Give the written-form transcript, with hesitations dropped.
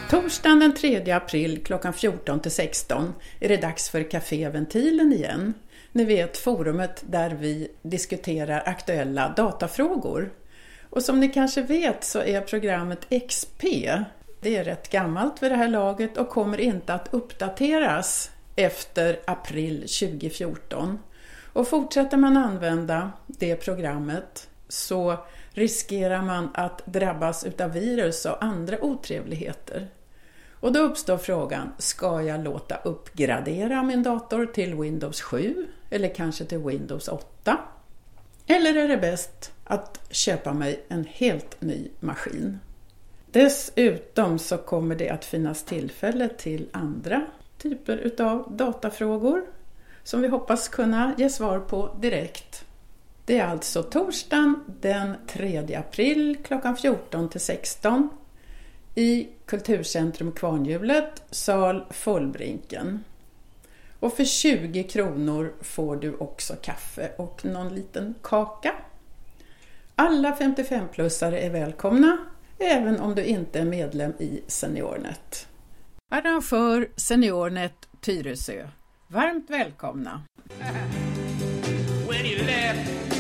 Torsdagen den 3 april klockan 14-16 är det dags för Café Ventilen igen. Ni vet, forumet där vi diskuterar aktuella datafrågor. Och som ni kanske vet så är programmet XP, det är rätt gammalt vid det här laget och kommer inte att uppdateras efter april 2014. Och fortsätter man använda det programmet så riskerar man att drabbas utav virus och andra otrevligheter. Och då uppstår frågan, ska jag låta uppgradera min dator till Windows 7 eller kanske till Windows 8? Eller är det bäst att köpa mig en helt ny maskin? Dessutom så kommer det att finnas tillfälle till andra typer utav datafrågor som vi hoppas kunna ge svar på direkt. Det är alltså torsdagen den 3 april klockan 14-16 i Kulturcentrum Kvarnhjulet, sal Fullbrinken. Och för 20 kronor får du också kaffe och någon liten kaka. Alla 55-plussare är välkomna, även om du inte är medlem i SeniorNet. Arrangör SeniorNet Tyresö. Varmt välkomna! When you left